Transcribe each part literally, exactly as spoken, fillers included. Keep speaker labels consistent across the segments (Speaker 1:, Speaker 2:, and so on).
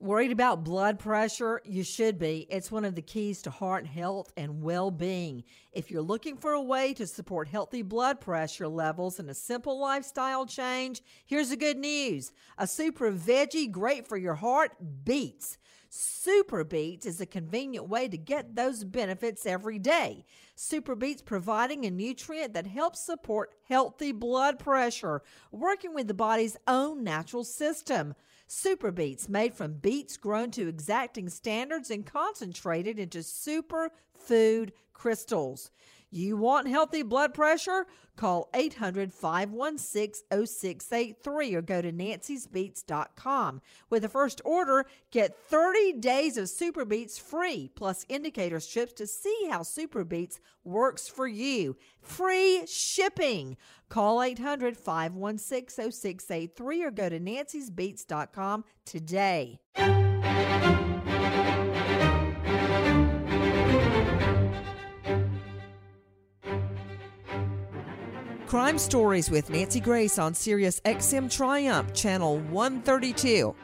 Speaker 1: Worried about blood pressure? You should be. It's one of the keys to heart health and well-being. If you're looking for a way to support healthy blood pressure levels and a simple lifestyle change, here's the good news. A super veggie great for your heart, beets. Super Beets is a convenient way to get those benefits every day. Super Beets providing a nutrient that helps support healthy blood pressure, working with the body's own natural system. Super Beets, made from beets grown to exacting standards and concentrated into super food crystals. You want healthy blood pressure? Call eight hundred, five one six, oh six eight three or go to nancys beets dot com. With the first order, get thirty days of Super Beets free, plus indicator strips to see how Super Beets works for you. Free shipping. Call eight hundred, five one six, oh six eight three or go to nancys beets dot com today. Crime Stories with Nancy Grace on Sirius X M Triumph, Channel one thirty-two.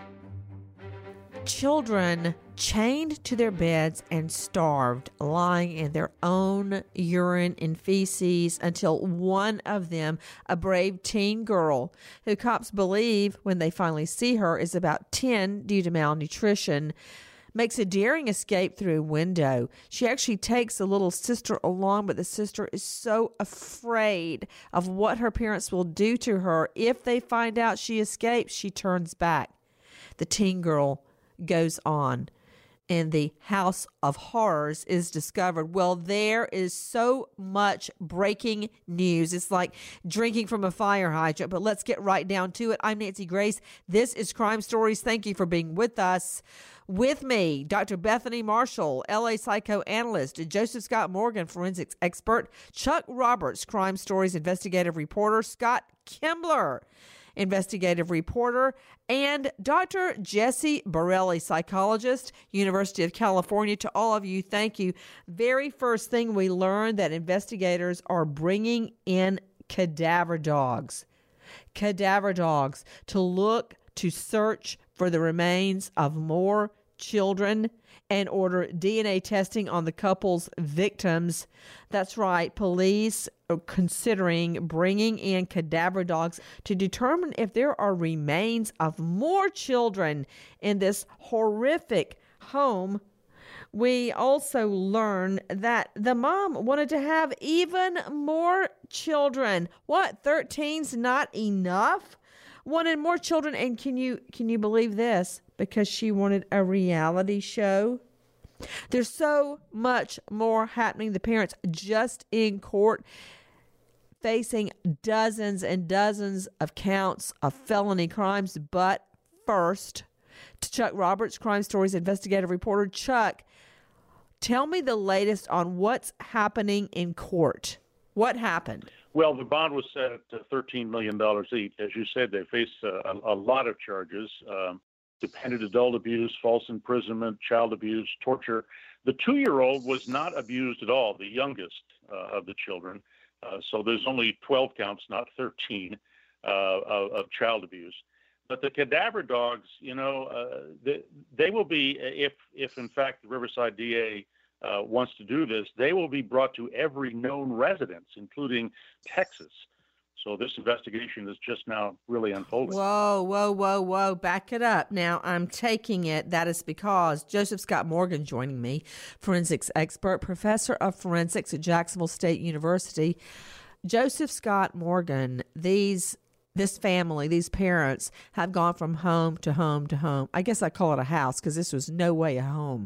Speaker 1: Children chained to their beds and starved, lying in their own urine and feces until one of them, a brave teen girl, who cops believe when they finally see her is about ten due to malnutrition, makes a daring escape through a window. She actually takes a little sister along, but the sister is so afraid of what her parents will do to her. If they find out she escapes, she turns back. The teen girl goes on, and the House of Horrors is discovered. Well, there is so much breaking news. It's like drinking from a fire hydrant, but let's get right down to it. I'm Nancy Grace. This is Crime Stories. Thank you for being with us. With me, Doctor Bethany Marshall, L A psychoanalyst, Joseph Scott Morgan, forensics expert, Chuck Roberts, Crime Stories investigative reporter, Scott Kimbler, investigative reporter, and Doctor Jesse Borelli, psychologist, University of California. To all of you, thank you. Very first thing we learned that investigators are bringing in cadaver dogs. Cadaver dogs to look, to search for the remains of more children and order D N A testing on the couple's victims. That's right. Police are considering bringing in cadaver dogs to determine if there are remains of more children in this horrific home. We also learn that the mom wanted to have even more children. What? thirteen's not enough? Wanted more children, and can you can you believe this? Because she wanted a reality show. There's so much more happening. The parents just in court facing dozens and dozens of counts of felony crimes. But first, to Chuck Roberts, Crime Stories investigative reporter. Chuck, tell me the latest on what's happening in court. What happened?
Speaker 2: Well, the bond was set at thirteen million dollars each. As you said, they face a, a lot of charges, um, dependent adult abuse, false imprisonment, child abuse, torture. The two-year-old was not abused at all, the youngest uh, of the children. Uh, so there's only twelve counts, not thirteen, uh, of, of child abuse. But the cadaver dogs, you know, uh, they, they will be, if, if in fact the Riverside D A Uh, wants to do this, they will be brought to every known residence, including Texas. So this investigation is just now really unfolding.
Speaker 1: Whoa, whoa, whoa, whoa. Back it up. Now, I'm taking it that is because Joseph Scott Morgan joining me, forensics expert, professor of forensics at Jacksonville State University. Joseph Scott Morgan, these this family, these parents have gone from home to home to home. I guess I call it a house because this was no way a home.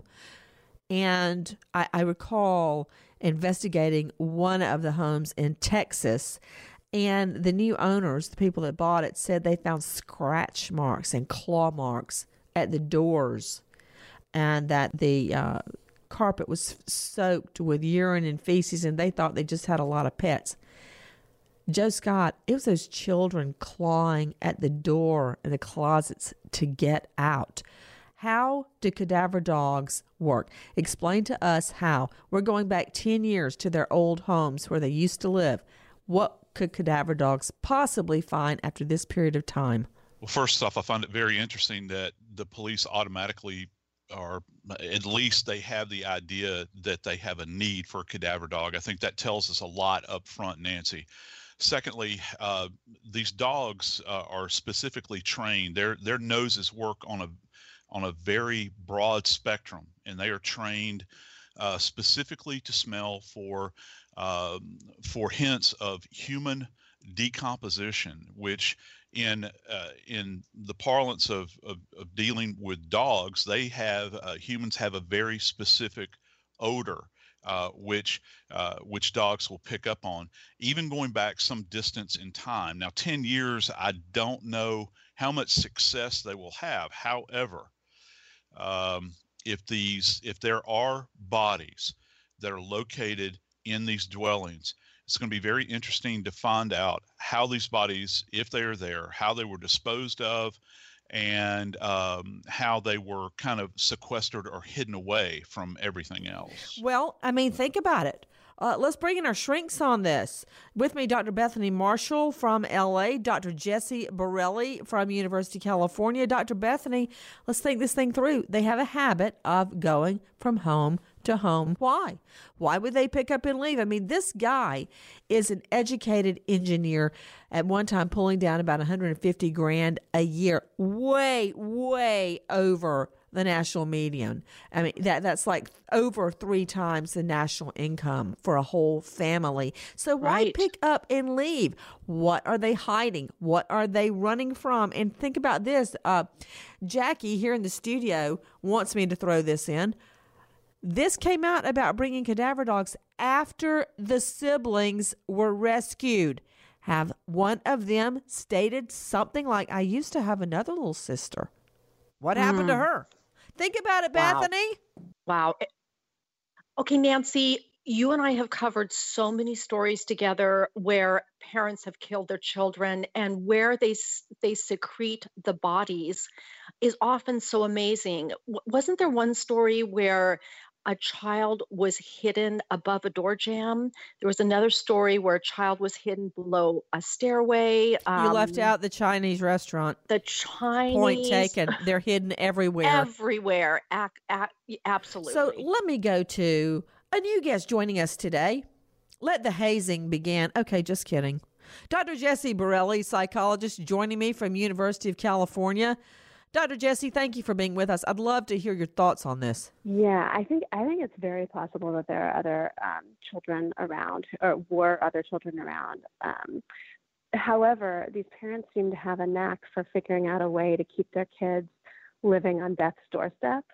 Speaker 1: And I, I recall investigating one of the homes in Texas, and the new owners, the people that bought it, said they found scratch marks and claw marks at the doors, and that the uh, carpet was soaked with urine and feces, and they thought they just had a lot of pets. Joe Scott, it was those children clawing at the door and the closets to get out. How do cadaver dogs work? Explain to us how. We're going back ten years to their old homes where they used to live. What could cadaver dogs possibly find after this period of time?
Speaker 3: Well, first off, I find it very interesting that the police automatically, or at least they have the idea that they have a need for a cadaver dog. I think that tells us a lot up front, Nancy. Secondly, uh, these dogs uh, are specifically trained. Their their noses work on a on a very broad spectrum, and they are trained uh, specifically to smell for uh, for hints of human decomposition, which in uh, in the parlance of, of, of dealing with dogs, they have uh, humans have a very specific odor, uh, which uh, which dogs will pick up on, even going back some distance in time. Now, ten years, I don't know how much success they will have. However, um, if these if there are bodies that are located in these dwellings, it's going to be very interesting to find out how these bodies, if they are there, how they were disposed of, and um, how they were kind of sequestered or hidden away from everything else.
Speaker 1: Well, I mean, think about it. Uh, let's bring in our shrinks on this. With me, Doctor Bethany Marshall from L A, Doctor Jesse Borelli from University of California. Doctor Bethany, let's think this thing through. They have a habit of going from home to home. Why? Why would they pick up and leave? I mean, this guy is an educated engineer, at one time pulling down about one hundred fifty grand a year, way, way over the national median. I mean, that that's like over three times the national income for a whole family. So why
Speaker 4: Right.
Speaker 1: pick up and leave? What are they hiding? What are they running from? And think about this. Uh, Jackie here in the studio wants me to throw this in. This came out about bringing cadaver dogs after the siblings were rescued. Have one of them stated something like, I used to have another little sister. What happened to her? Think about it,
Speaker 4: Wow.
Speaker 1: Bethany.
Speaker 4: Wow. Okay, Nancy, you and I have covered so many stories together where parents have killed their children, and where they s- they secrete the bodies is often so amazing. W- wasn't there one story where a child was hidden above a door jamb? There was another story where a child was hidden below a stairway.
Speaker 1: You left
Speaker 4: Um,
Speaker 1: out the Chinese restaurant.
Speaker 4: the
Speaker 1: Point
Speaker 4: Chinese
Speaker 1: taken. They're hidden everywhere.
Speaker 4: everywhere. Ac- ac- absolutely.
Speaker 1: So let me go to a new guest joining us today. Let the hazing begin. Okay, just kidding. Doctor Jesse Borelli, psychologist, joining me from University of California. Doctor Jesse, thank you for being with us. I'd love to hear your thoughts on this.
Speaker 5: Yeah, I think I think it's very possible that there are other um, children around, or were other children around. Um, however, these parents seem to have a knack for figuring out a way to keep their kids living on death's doorstep,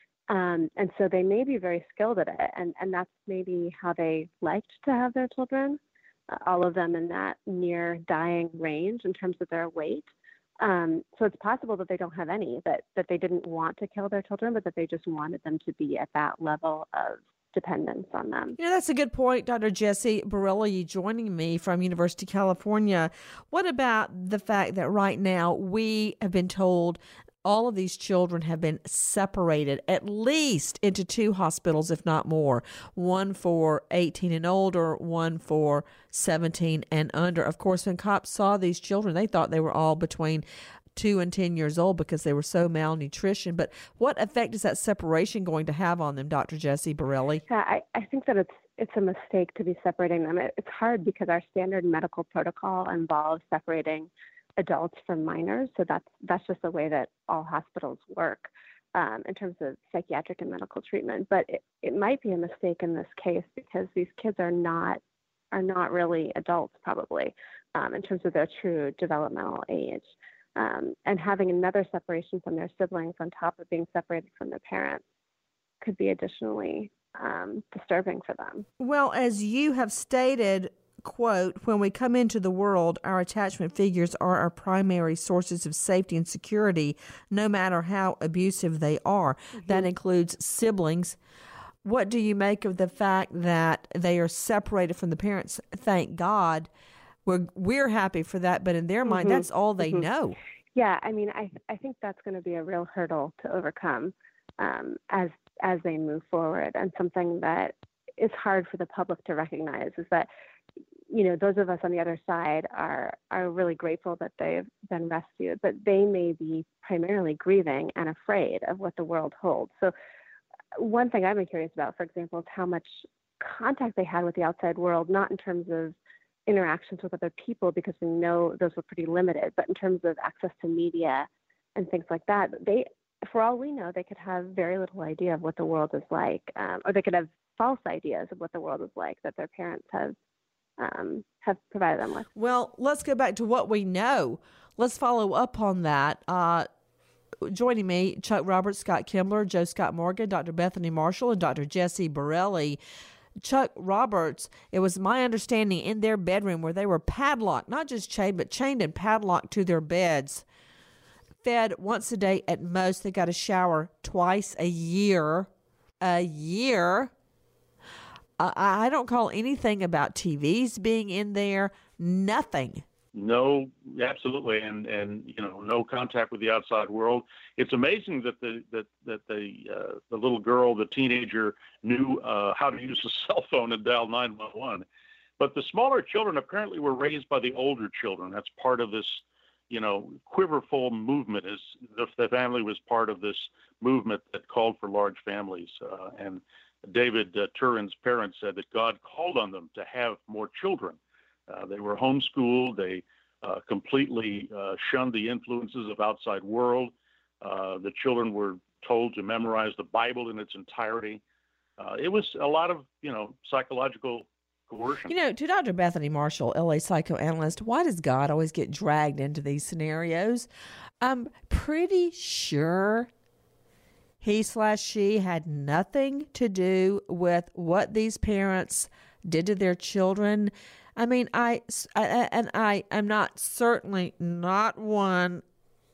Speaker 5: um, and so they may be very skilled at it, and and that's maybe how they liked to have their children, uh, all of them in that near dying range in terms of their weight. Um, so it's possible that they don't have any, that, that they didn't want to kill their children, but that they just wanted them to be at that level of dependence on them.
Speaker 1: You know, that's a good point, Doctor Jesse Borelli, joining me from University of California. What about the fact that right now we have been told all of these children have been separated at least into two hospitals, if not more, one for eighteen and older, one for seventeen and under. Of course, when cops saw these children, they thought they were all between two and ten years old because they were so malnutrition. But what effect is that separation going to have on them, Doctor Jesse Borelli?
Speaker 5: Yeah, I, I think that it's it's a mistake to be separating them. It, it's hard because our standard medical protocol involves separating adults from minors. So that's that's just the way that all hospitals work um, in terms of psychiatric and medical treatment. But it, it might be a mistake in this case because these kids are not are not really adults probably um, in terms of their true developmental age. Um, and having another separation from their siblings on top of being separated from their parents could be additionally um, disturbing for them.
Speaker 1: Well, as you have stated, quote, when we come into the world, our attachment figures are our primary sources of safety and security, no matter how abusive they are. Mm-hmm. That includes siblings. What do you make of the fact that they are separated from the parents? Thank God. We're, we're happy for that, but in their mind,
Speaker 5: Mm-hmm.
Speaker 1: that's all they
Speaker 5: Mm-hmm.
Speaker 1: know.
Speaker 5: Yeah, I mean, I I think that's going to be a real hurdle to overcome um, as as they move forward, and something that is hard for the public to recognize is that you know, those of us on the other side are are really grateful that they've been rescued, but they may be primarily grieving and afraid of what the world holds. So one thing I've been curious about, for example, is how much contact they had with the outside world, not in terms of interactions with other people, because we know those were pretty limited, but in terms of access to media and things like that. They, for all we know, they could have very little idea of what the world is like, um, or they could have false ideas of what the world is like that their parents have um, have provided them with.
Speaker 1: Well, let's go back to what we know. Let's follow up on that. Uh, joining me, Chuck Roberts, Scott Kimbler, Joe Scott Morgan, Doctor Bethany Marshall, and Doctor Jesse Borelli. Chuck Roberts, it was my understanding in their bedroom where they were padlocked, not just chained, but chained and padlocked to their beds, fed once a day at most. They got a shower twice a year. A year. Uh, I don't call anything about T Vs being in there. Nothing.
Speaker 2: No, absolutely, and and you know, no contact with the outside world. It's amazing that the that that the uh, the little girl, the teenager, knew uh, how to use a cell phone and dial nine one one. But the smaller children apparently were raised by the older children. That's part of this, you know, quiverful movement. Is the, the family was part of this movement that called for large families. Uh, and David uh, Turin's parents said that God called on them to have more children. Uh, they were homeschooled. They uh, completely uh, shunned the influences of outside world. Uh, the children were told to memorize the Bible in its entirety. Uh, it was a lot of, you know, psychological coercion.
Speaker 1: You know, to Doctor Bethany Marshall, L A psychoanalyst, why does God always get dragged into these scenarios? I'm pretty sure he slash she had nothing to do with what these parents did to their children. I mean, I, I and I am not certainly not one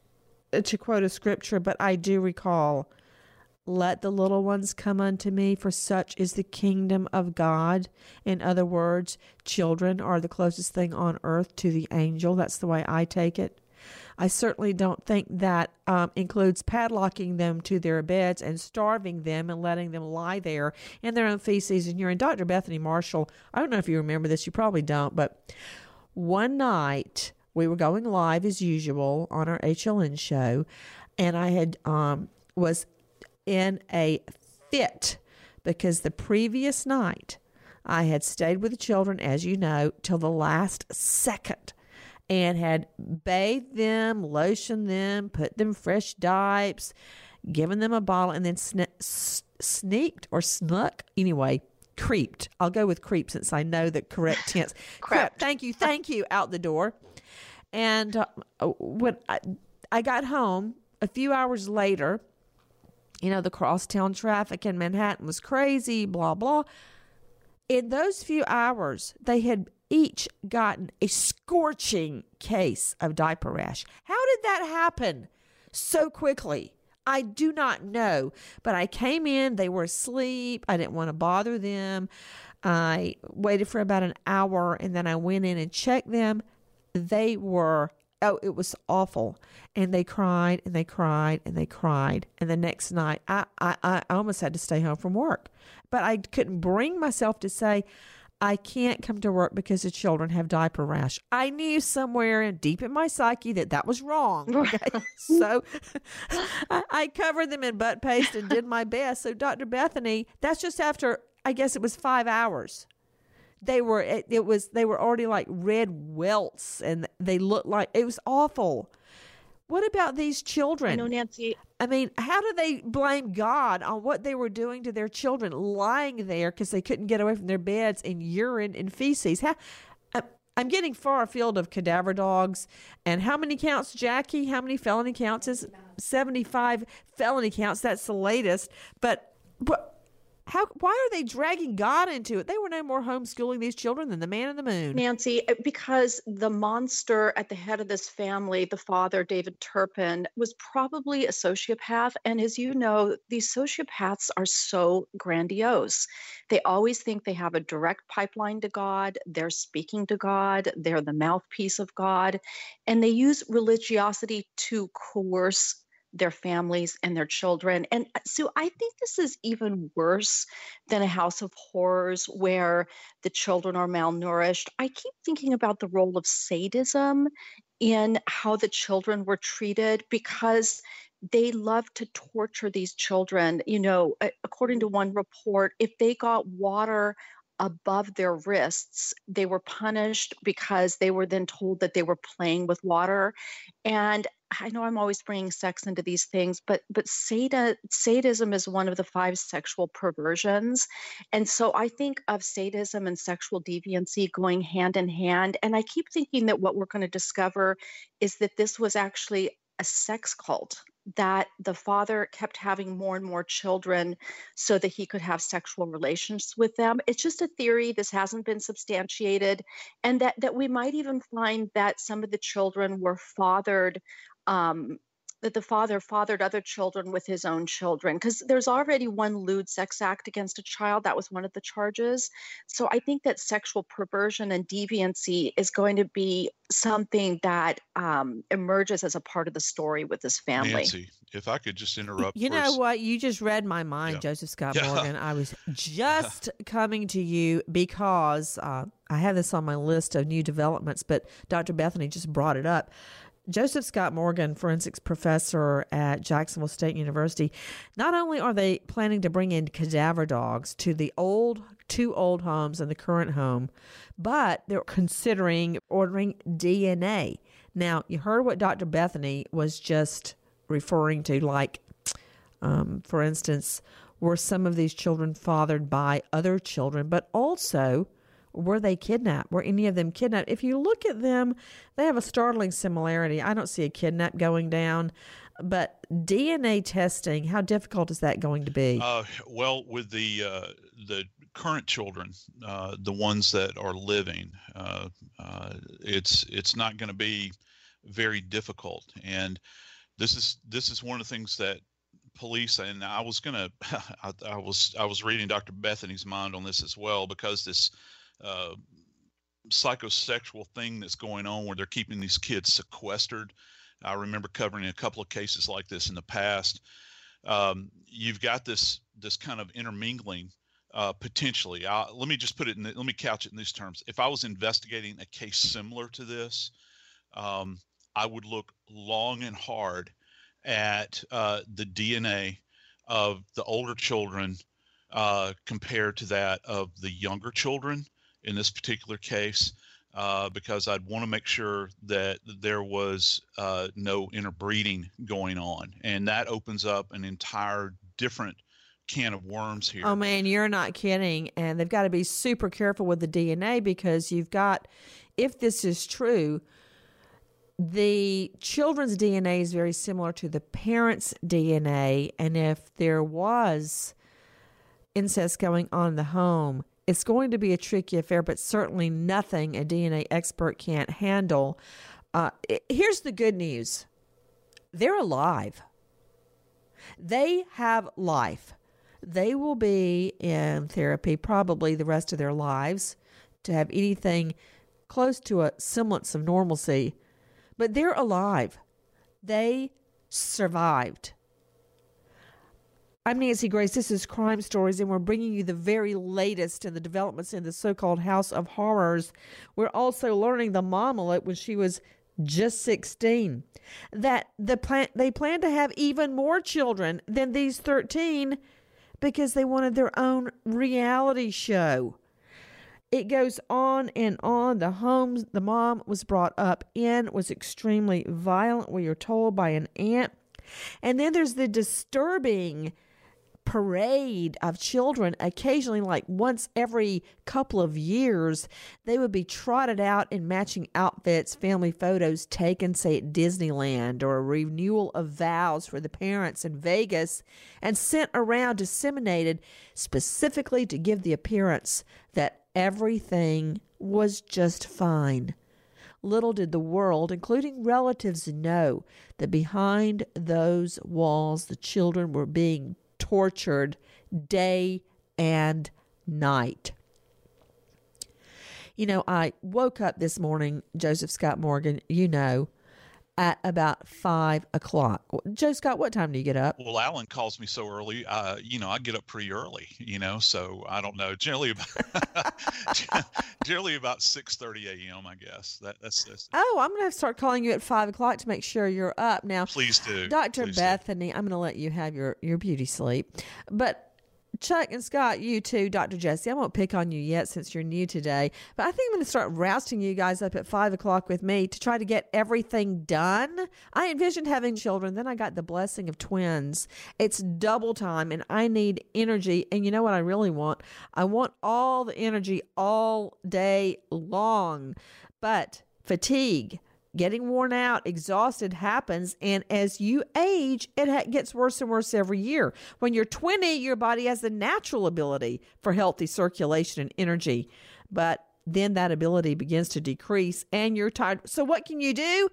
Speaker 1: to quote a scripture, but I do recall, let the little ones come unto me, for such is the kingdom of God. In other words, children are the closest thing on earth to the angel. That's the way I take it. I certainly don't think that um, includes padlocking them to their beds and starving them and letting them lie there in their own feces and urine. Doctor Bethany Marshall, I don't know if you remember this, you probably don't, but one night we were going live as usual on our H L N show, and I had um, was in a fit because the previous night I had stayed with the children, as you know, till the last second, and had bathed them, lotioned them, put them fresh diapers, given them a bottle, and then sne- s- sneaked or snuck, anyway, creeped. I'll go with creep since I know the correct tense. Crept. Thank you, thank you, out the door. And uh, when I, I got home a few hours later, you know, the crosstown traffic in Manhattan was crazy, blah, blah. In those few hours, they had each gotten a scorching case of diaper rash. How did that happen so quickly? I do not know, but I came in, they were asleep. I didn't want to bother them. I waited for about an hour, and then I went in and checked them. They were, oh, it was awful. And they cried and they cried and they cried. And the next night, I, I, I almost had to stay home from work. But I couldn't bring myself to say, I can't come to work because the children have diaper rash. I knew somewhere in, deep in my psyche that that was wrong. Okay? So I, I covered them in butt paste and did my best. So Doctor Bethany, that's just after, I guess it was five hours. They were, it, it was, they were already like red welts, and they looked like, it was awful. What about these children?
Speaker 4: I know, Nancy.
Speaker 1: I mean, how do they blame God on what they were doing to their children, lying there because they couldn't get away from their beds in urine and feces? How, I'm getting far afield of cadaver dogs. And how many counts, Jackie? How many felony counts is seventy-five felony counts? That's the latest. But, but how? Why are they dragging God into it? They were no more homeschooling these children than the man in the moon.
Speaker 4: Nancy, because the monster at the head of this family, the father, David Turpin, was probably a sociopath. And as you know, these sociopaths are so grandiose. They always think they have a direct pipeline to God. They're speaking to God. They're the mouthpiece of God. And they use religiosity to coerce their families and their children. And so I think this is even worse than a House of Horrors where the children are malnourished. I keep thinking about the role of sadism in how the children were treated, because they love to torture these children. You know, a- according to one report, if they got water above their wrists, they were punished because they were then told that they were playing with water. And I know I'm always bringing sex into these things, but but sada, sadism is one of the five sexual perversions. And so I think of sadism and sexual deviancy going hand in hand. And I keep thinking that what we're going to discover is that this was actually a sex cult, that the father kept having more and more children so that he could have sexual relations with them. It's just a theory. This hasn't been substantiated. And that, that we might even find that some of the children were fathered, um, that the father fathered other children with his own children, because there's already one lewd sex act against a child. That was one of the charges. So I think that sexual perversion and deviancy is going to be something that um, emerges as a part of the story with this family.
Speaker 3: Nancy, if I could just interrupt.
Speaker 1: You
Speaker 3: for
Speaker 1: know
Speaker 3: a,
Speaker 1: what? You just read my mind,
Speaker 3: Yeah.
Speaker 1: Joseph Scott
Speaker 3: Yeah.
Speaker 1: Morgan. I was just coming to you because uh, I have this on my list of new developments, but Doctor Bethany just brought it up. Joseph Scott Morgan, forensics professor at Jacksonville State University, not only are they planning to bring in cadaver dogs to the old, two old homes and the current home, but they're considering ordering D N A. Now, you heard what Doctor Bethany was just referring to, like, um, for instance, were some of these children fathered by other children, but also were they kidnapped? Were any of them kidnapped? If you look at them, they have a startling similarity. I don't see a kidnap going down, but D N A testing, how difficult is that going to be?
Speaker 3: Uh, well, with the uh, the current children, uh, the ones that are living, uh, uh, it's it's not going to be very difficult. And this is this is one of the things that police, and I was gonna I, I was I was reading Doctor Bethany's mind on this as well, because this uh, psychosexual thing that's going on where they're keeping these kids sequestered. I remember covering a couple of cases like this in the past. Um, you've got this this kind of intermingling uh, potentially. I, let me just put it in. The, let me couch it in these terms. If I was investigating a case similar to this, um, I would look long and hard at uh, the D N A of the older children uh, compared to that of the younger children in this particular case, uh, because I'd want to make sure that there was uh, no interbreeding going on. And that opens up an entire different can of worms here.
Speaker 1: Oh, man, you're not kidding. And they've got to be super careful with the D N A, because you've got, if this is true, the children's D N A is very similar to the parents' D N A. And if there was incest going on in the home, it's going to be a tricky affair, but certainly nothing a D N A expert can't handle. Uh, it, here's the good news. They're alive. They have life. They will be in therapy probably the rest of their lives to have anything close to a semblance of normalcy. But they're alive. They survived. I'm Nancy Grace. This is Crime Stories, and we're bringing you the very latest in the developments in the so-called House of Horrors. We're also learning the mom alert when she was just sixteen, that the plan- they plan to have even more children than these thirteen because they wanted their own reality show. It goes on and on. The home the mom was brought up in was extremely violent, we are told, by an aunt. And then there's the disturbing parade of children. Occasionally, like once every couple of years, they would be trotted out in matching outfits, family photos taken, say, at Disneyland, or a renewal of vows for the parents in Vegas, and sent around disseminated specifically to give the appearance that everything was just fine. Little did the world, including relatives, know that behind those walls, the children were being tortured day and night. You know, I woke up this morning, Joseph Scott Morgan, you know, at about five o'clock. Joe Scott, what time do you get up?
Speaker 3: Well, Alan calls me so early. Uh, you know, I get up pretty early. You know, so I don't know. Generally, about generally about six thirty a.m. I guess that, that's, that's.
Speaker 1: Oh, I'm going to have to start calling you at five o'clock to make sure you're up now.
Speaker 3: Please do,
Speaker 1: Doctor
Speaker 3: Please
Speaker 1: Bethany.
Speaker 3: do.
Speaker 1: I'm going to let you have your your beauty sleep, but Chuck and Scott, you too, Doctor Jesse, I won't pick on you yet since you're new today, but I think I'm going to start rousting you guys up at five o'clock with me to try to get everything done. I envisioned having children, then I got the blessing of twins. It's double time, and I need energy, and you know what I really want? I want all the energy all day long, but fatigue, getting worn out, exhausted happens, and as you age, it ha- gets worse and worse every year. When you're twenty, your body has the natural ability for healthy circulation and energy, but then that ability begins to decrease, and you're tired. So what can you do?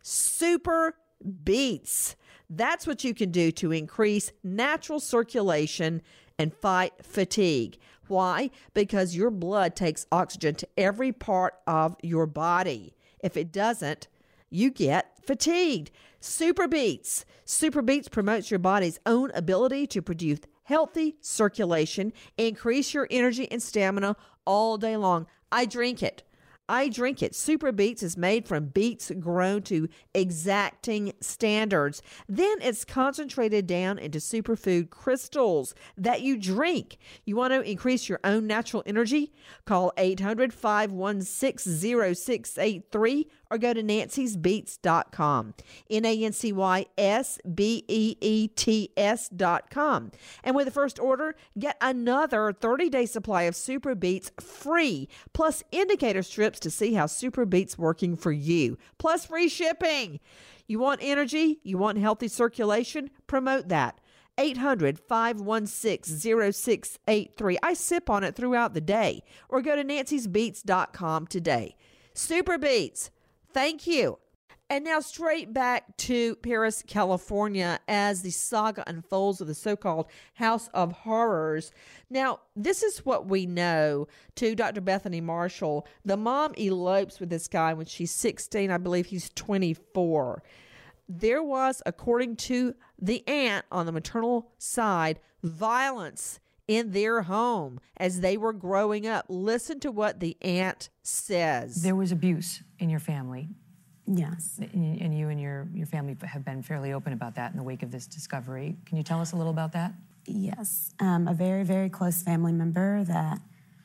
Speaker 1: Super Beets. That's what you can do to increase natural circulation and fight fatigue. Why? Because your blood takes oxygen to every part of your body. If it doesn't, you get fatigued. Super Beets. Super Beets promotes your body's own ability to produce healthy circulation, increase your energy and stamina all day long. I drink it. I drink it. Super Beets is made from beets grown to exacting standards. Then it's concentrated down into superfood crystals that you drink. You want to increase your own natural energy? Call eight hundred, five one six, zero six eight three or go to nancys beets dot com. N A N C Y S B E E T S dot com. And with the first order, get another thirty-day supply of Super Beets free, plus indicator strips to see how Super Beets working for you, plus free shipping. You want energy? You want healthy circulation? Promote that. eight hundred, five one six, zero six eight three. I sip on it throughout the day. Or go to nancys beets dot com today. Super Beets. Thank you. And now straight back to Paris, California, as the saga unfolds of the so-called House of Horrors. Now, this is what we know to Doctor Bethany Marshall. The mom elopes with this guy when she's sixteen. I believe he's twenty-four. There was, according to the aunt on the maternal side, violence in their home as they were growing up. Listen to what the aunt says.
Speaker 6: There was abuse in your family.
Speaker 5: Yes.
Speaker 6: And and you and your, your family have been fairly open about that in the wake of this discovery. Can you tell us a little about that?
Speaker 7: Yes. Um, a very, very close family member that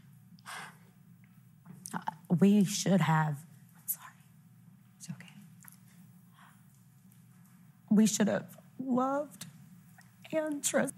Speaker 7: we should have, I'm sorry.
Speaker 6: It's okay.
Speaker 7: We should have loved and trusted.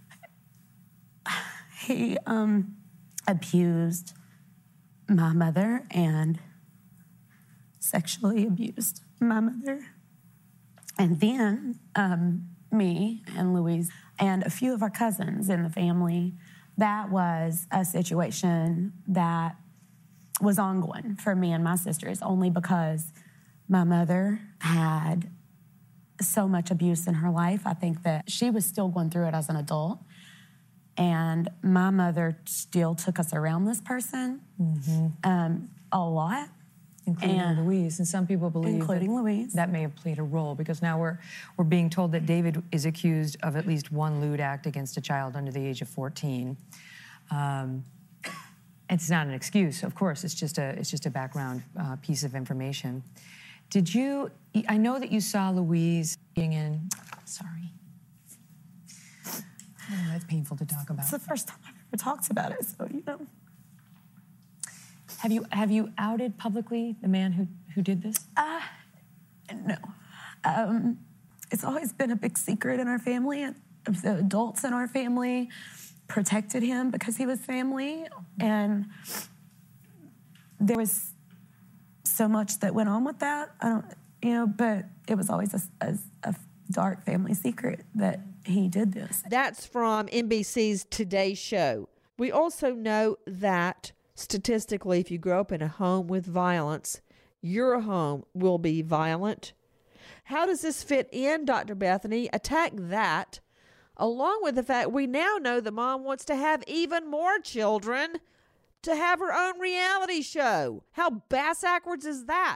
Speaker 7: He um, abused my mother and sexually abused my mother. And then um, me and Louise and a few of our cousins in the family, that was a situation that was ongoing for me and my sisters, only because my mother had so much abuse in her life. I think that she was still going through it as an adult. And my mother still took us around this person mm-hmm. um, a lot.
Speaker 6: Including
Speaker 7: and,
Speaker 6: Louise, and some people believe
Speaker 7: including
Speaker 6: that,
Speaker 7: Louise.
Speaker 6: that may have played a role, because now we're we're being told that David is accused of at least one lewd act against a child under the age of fourteen. Um, it's not an excuse, of course. It's just a it's just a background uh, piece of information. Did you? I know that you saw Louise being in. Sorry, oh, that's painful to talk about.
Speaker 7: It's the first time I've ever talked about it, so you know.
Speaker 6: Have you have you outed publicly the man who, who did this?
Speaker 7: Uh, no. Um, it's always been a big secret in our family. And the adults in our family protected him because he was family. And there was so much that went on with that. I don't, you know, but it was always a, a, a dark family secret that he did this.
Speaker 1: That's from N B C's Today Show. We also know that statistically, if you grow up in a home with violence, your home will be violent. How does this fit in, Doctor Bethany? Attack that, along with the fact we now know the mom wants to have even more children to have her own reality show. How bass backwards is that?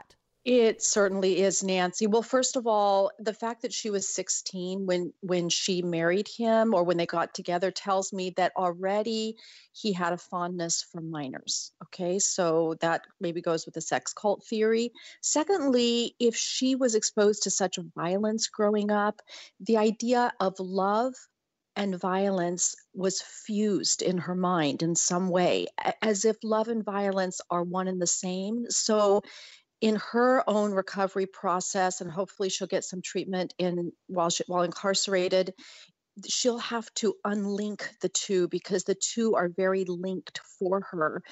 Speaker 4: It certainly is, Nancy. Well, first of all, the fact that she was sixteen when when she married him or when they got together tells me that already he had a fondness for minors. Okay, so that maybe goes with the sex cult theory. Secondly, if she was exposed to such violence growing up, the idea of love and violence was fused in her mind in some way, a- as if love and violence are one and the same. So in her own recovery process, and hopefully she'll get some treatment in while she, while incarcerated, she'll have to unlink the two because the two are very linked for her.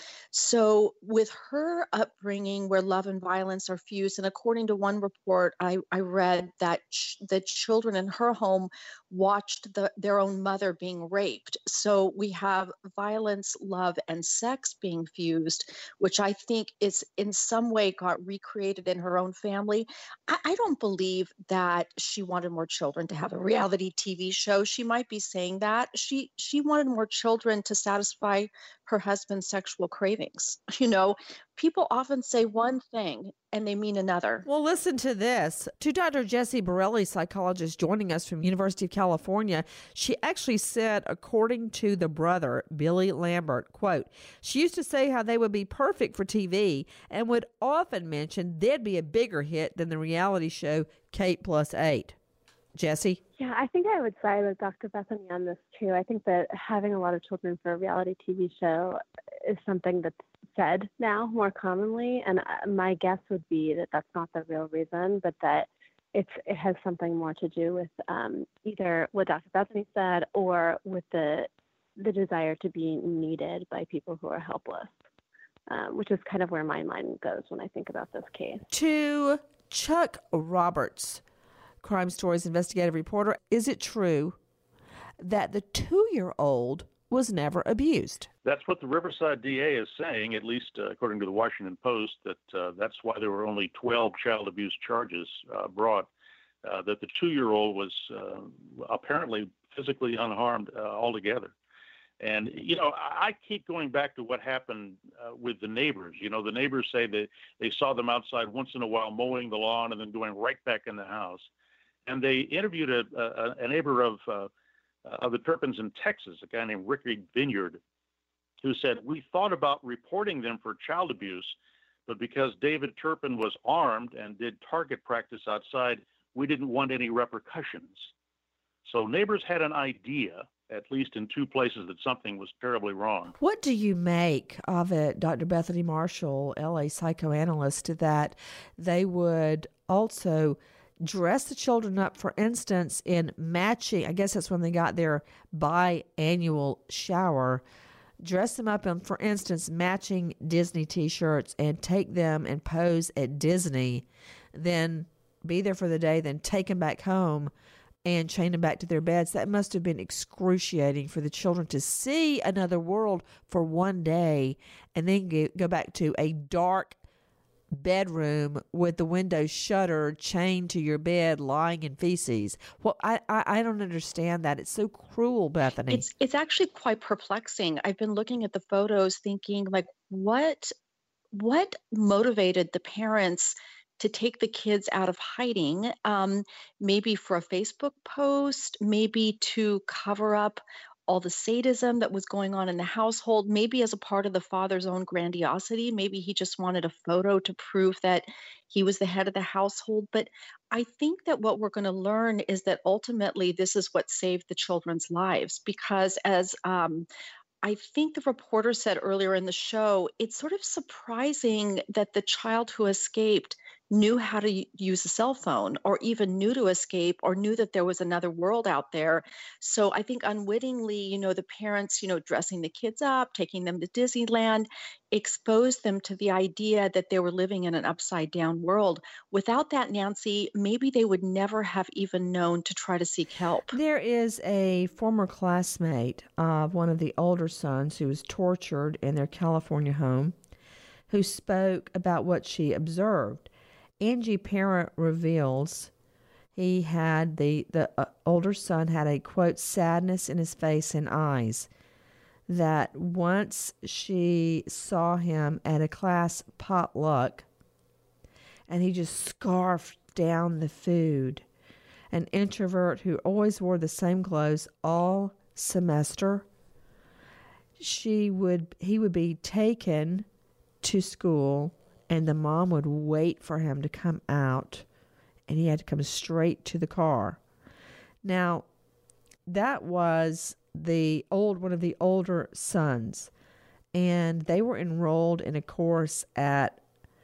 Speaker 4: So with her upbringing where love and violence are fused, and according to one report I, I read that ch- the children in her home watched the, their own mother being raped. So we have violence, love, and sex being fused, which I think is in some way got recreated in her own family. I, I don't believe that she wanted more children to have a reality T V show. She might be saying that. She she wanted more children to satisfy her husband's sexual cravings. You know, people often say one thing and they mean another.
Speaker 1: Well, listen to this. To Doctor Jessie Borelli, psychologist joining us from University of California, she actually said, according to the brother, Billy Lambert, quote, she used to say how they would be perfect for T V and would often mention they'd be a bigger hit than the reality show Kate Plus Eight. Jessie?
Speaker 5: Yeah, I think I would side with Doctor Bethany on this too. I think that having a lot of children for a reality T V show is something that's said now more commonly, and my guess would be that that's not the real reason, but that it's it has something more to do with um, either what Doctor Bethany said or with the the desire to be needed by people who are helpless, um, which is kind of where my mind goes when I think about this case.
Speaker 1: To Chuck Roberts, Crime Stories investigative reporter, is it true that the two-year-old was never abused?
Speaker 2: That's what the Riverside D A is saying, at least uh, according to the Washington Post, that uh, that's why there were only twelve child abuse charges uh, brought, uh, that the two-year-old was uh, apparently physically unharmed uh, altogether. And, you know, I I keep going back to what happened uh, with the neighbors. You know, the neighbors say that they saw them outside once in a while mowing the lawn and then going right back in the house. And they interviewed a, a, a neighbor of uh, of the Turpins in Texas, a guy named Ricky Vineyard, who said, we thought about reporting them for child abuse, but because David Turpin was armed and did target practice outside, we didn't want any repercussions. So neighbors had an idea, at least in two places, that something was terribly wrong.
Speaker 1: What do you make of it, Doctor Bethany Marshall, L A psychoanalyst, that they would also dress the children up, for instance, in matching, I guess that's when they got their biannual shower, dress them up in, for instance, matching Disney t-shirts and take them and pose at Disney, then be there for the day, then take them back home and chain them back to their beds? That must have been excruciating for the children to see another world for one day and then go, go back to a dark bedroom with the windows shuttered, chained to your bed, lying in feces. Well, I, I, I don't understand that. It's so cruel, Bethany.
Speaker 4: It's it's actually quite perplexing. I've been looking at the photos thinking, like, what what motivated the parents to take the kids out of hiding, um, maybe for a Facebook post, maybe to cover up all the sadism that was going on in the household, maybe as a part of the father's own grandiosity. Maybe he just wanted a photo to prove that he was the head of the household. But I think that what we're going to learn is that ultimately this is what saved the children's lives, because as um, I think the reporter said earlier in the show, it's sort of surprising that the child who escaped knew how to use a cell phone, or even knew to escape, or knew that there was another world out there. So I think unwittingly, you know, the parents, you know, dressing the kids up, taking them to Disneyland, exposed them to the idea that they were living in an upside down world. Without that, Nancy, maybe they would never have even known to try to seek help.
Speaker 1: There is a former classmate of one of the older sons who was tortured in their California home, who spoke about what she observed. Angie Parent reveals he had the, the uh, older son had a, quote, sadness in his face and eyes, that once she saw him at a class potluck, and he just scarfed down the food. An introvert who always wore the same clothes all semester. She would he would be taken to school, and the mom would wait for him to come out, and he had to come straight to the car. Now, that was the old one of the older sons, and they were enrolled in a course at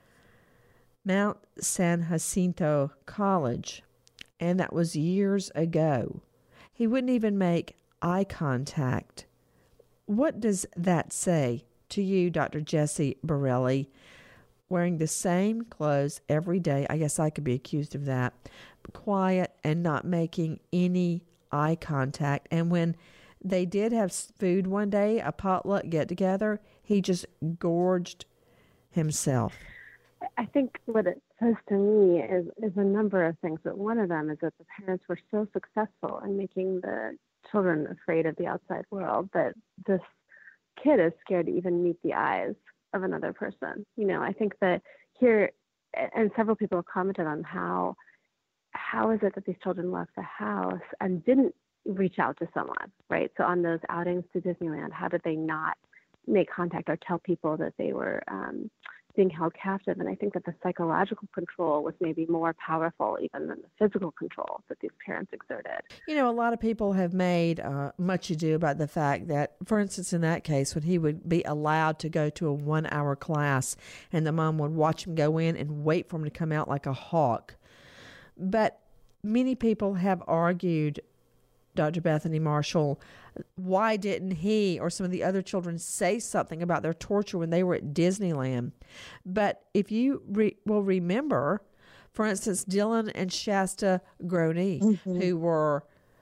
Speaker 1: Mount San Jacinto College, and that was years ago. He wouldn't even make eye contact. What does that say to you, Doctor Jessie Borelli? Wearing the same clothes every day, I guess I could be accused of that, quiet and not making any eye contact. And when they did have food one day, a potluck get-together, he just gorged himself.
Speaker 5: I think what it says to me is, is a number of things, but one of them is that the parents were so successful in making the children afraid of the outside world that this kid is scared to even meet the eyes of another person. You know, I think that here, and several people have commented on how, how is it that these children left the house and didn't reach out to someone, right? So on those outings to Disneyland, how did they not make contact or tell people that they were um, being held captive? And I think that the psychological control was maybe more powerful even than the physical control that these parents exerted.
Speaker 1: You know, a lot of people have made uh, much ado about the fact that, for instance, in that case, when he would be allowed to go to a one-hour class and the mom would watch him go in and wait for him to come out like a hawk. But many people have argued, Doctor Bethany Marshall, why didn't he or some of the other children say something about their torture when they were at Disneyland? But if you re- will remember, for instance, Dylan and Shasta Groney, mm-hmm. who were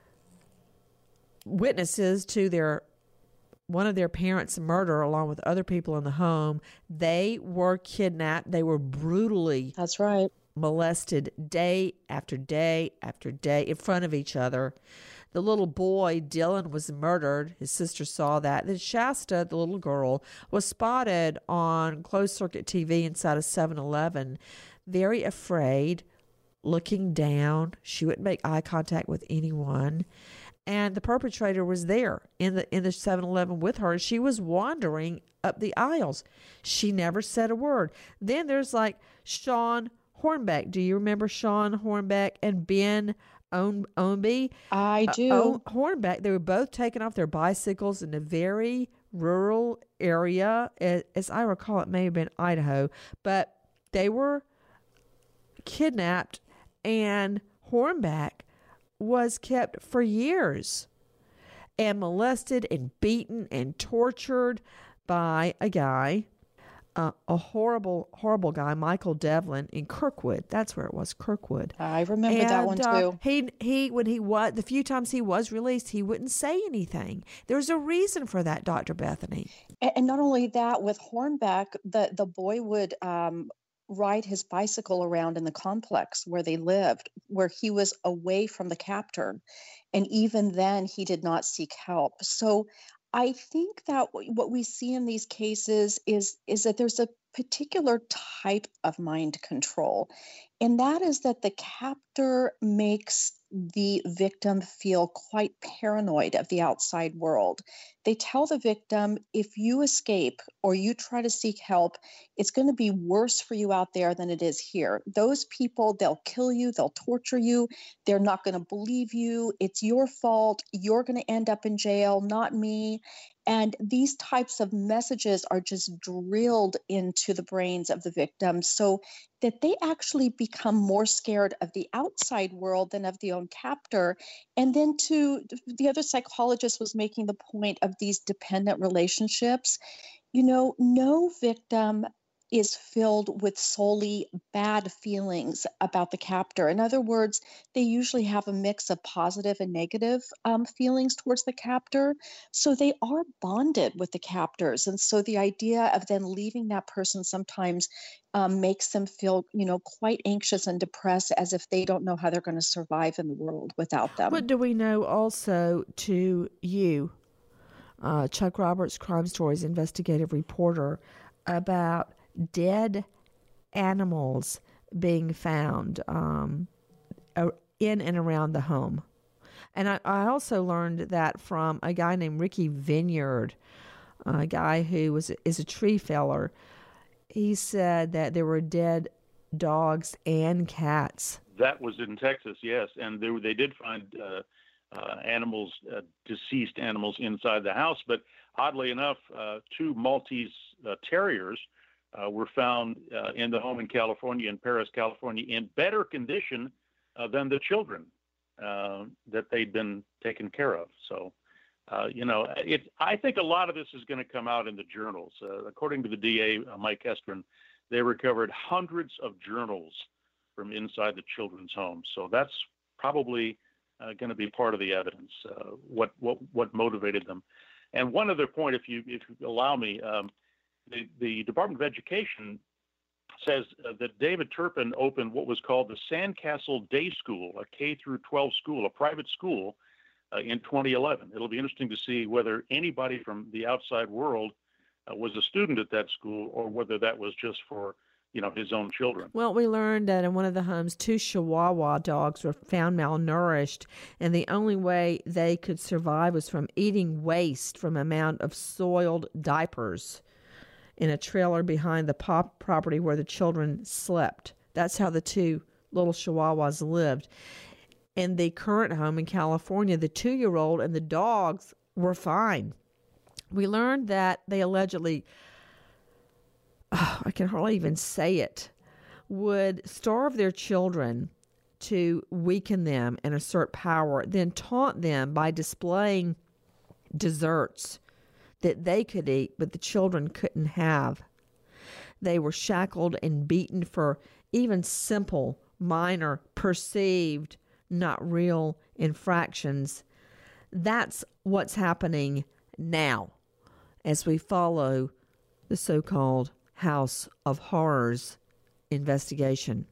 Speaker 1: witnesses to their one of their parents' murder along with other people in the home, they were kidnapped. They were brutally
Speaker 4: That's right.
Speaker 1: molested day after day after day in front of each other. The little boy, Dylan, was murdered. His sister saw that. Then Shasta, the little girl, was spotted on closed-circuit T V inside a seven eleven, very afraid, looking down. She wouldn't make eye contact with anyone. And the perpetrator was there in the in the seven eleven with her. She was wandering up the aisles. She never said a word. Then there's like Sean Hornbeck. Do you remember Sean Hornbeck and Ben Own, Ownby?
Speaker 4: I do.
Speaker 1: Uh, Own, Hornbeck, they were both taken off their bicycles in a very rural area. As, as I recall, it may have been Idaho, but they were kidnapped, and Hornbeck was kept for years and molested and beaten and tortured by a guy, Uh, a horrible, horrible guy, Michael Devlin in Kirkwood. That's where it was, Kirkwood.
Speaker 4: I remember
Speaker 1: and,
Speaker 4: that one too.
Speaker 1: Uh, he he when he was the few times he was released, he wouldn't say anything. There's a reason for that, Doctor Bethany.
Speaker 4: And, and not only that, with Hornbeck, the the boy would um, ride his bicycle around in the complex where they lived, where he was away from the captor, and even then he did not seek help. So I think that what we see in these cases is, is that there's a particular type of mind control, and that is that the captor makes the victim feel quite paranoid of the outside world. They tell the victim, if you escape or you try to seek help, it's going to be worse for you out there than it is here. Those people, they'll kill you, they'll torture you, they're not going to believe you, it's your fault, you're going to end up in jail, not me. And these types of messages are just drilled into the brains of the victims so that they actually become more scared of the outside world than of the own captor. And then to the other psychologist was making the point of these dependent relationships. You know, no victim is filled with solely bad feelings about the captor. In other words, they usually have a mix of positive and negative um, feelings towards the captor. So they are bonded with the captors. And so the idea of then leaving that person sometimes um, makes them feel, you know, quite anxious and depressed, as if they don't know how they're going to survive in the world without them.
Speaker 1: What do we know also to you, uh, Chuck Roberts, Crime Stories investigative reporter, about dead animals being found um, in and around the home. And I, I also learned that from a guy named Ricky Vineyard, a guy who was is a tree feller. He said that there were dead dogs and cats.
Speaker 2: That was in Texas, yes, and they they did find uh, uh, animals, uh, deceased animals inside the house. But oddly enough, uh, two Maltese uh, terriers uh, were found uh, in the home in California, in Perris, California, in better condition uh, than the children uh, that they'd been taken care of. So, uh, you know, it. I think a lot of this is going to come out in the journals. Uh, according to the D A, uh, Mike Estrin, they recovered hundreds of journals from inside the children's homes. So that's probably uh, going to be part of the evidence, uh, what, what, what motivated them. And one other point, if you, if you allow me, um, the, the Department of Education says uh, that David Turpin opened what was called the Sandcastle Day School, a K through twelve school, a private school, uh, in twenty eleven. It'll be interesting to see whether anybody from the outside world uh, was a student at that school, or whether that was just for, you know, his own children.
Speaker 1: Well, we learned that in one of the homes, two Chihuahua dogs were found malnourished, and the only way they could survive was from eating waste from a mound of soiled diapers in a trailer behind the pop property where the children slept. That's how the two little Chihuahuas lived. In the current home in California, the two-year-old and the dogs were fine. We learned that they allegedly, oh, I can hardly even say it, would starve their children to weaken them and assert power, then taunt them by displaying desserts that they could eat, but the children couldn't have. They were shackled and beaten for even simple, minor, perceived, not real infractions. That's what's happening now as we follow the so-called House of Horrors investigation.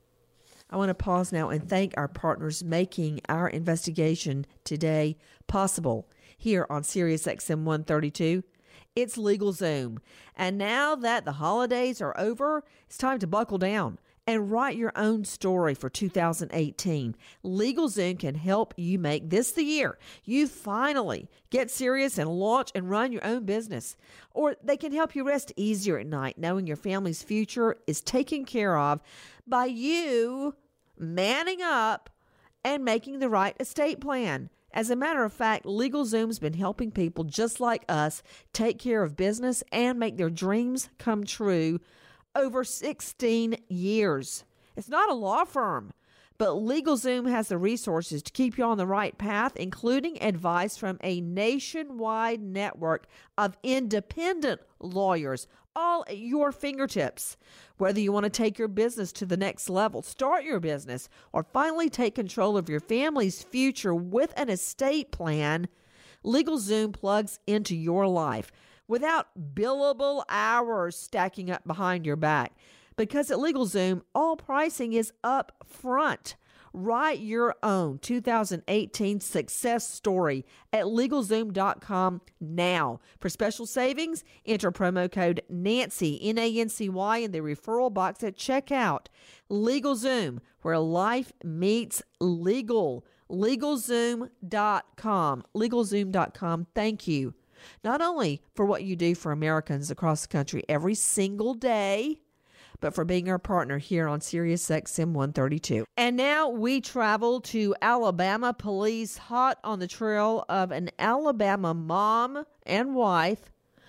Speaker 1: I want to pause now and thank our partners making our investigation today possible here on Sirius X M one thirty-two. It's LegalZoom. And now that the holidays are over, it's time to buckle down and write your own story for two thousand eighteen. LegalZoom can help you make this the year you finally get serious and launch and run your own business. Or they can help you rest easier at night knowing your family's future is taken care of by you manning up and making the right estate plan. As a matter of fact, LegalZoom's been helping people just like us take care of business and make their dreams come true over sixteen years. It's not a law firm, but LegalZoom has the resources to keep you on the right path, including advice from a nationwide network of independent lawyers, all at your fingertips. Whether you want to take your business to the next level, start your business, or finally take control of your family's future with an estate plan, LegalZoom plugs into your life without billable hours stacking up behind your back. Because at LegalZoom, all pricing is up front. Write your own two thousand eighteen success story at LegalZoom dot com now. For special savings, enter promo code Nancy, N A N C Y, in the referral box at checkout. LegalZoom, where life meets legal. LegalZoom dot com. LegalZoom dot com. Thank you, not only for what you do for Americans across the country every single day, but for being our partner here on Sirius X M one thirty-two. And now we travel to Alabama. Police hot on the trail of an Alabama mom and wife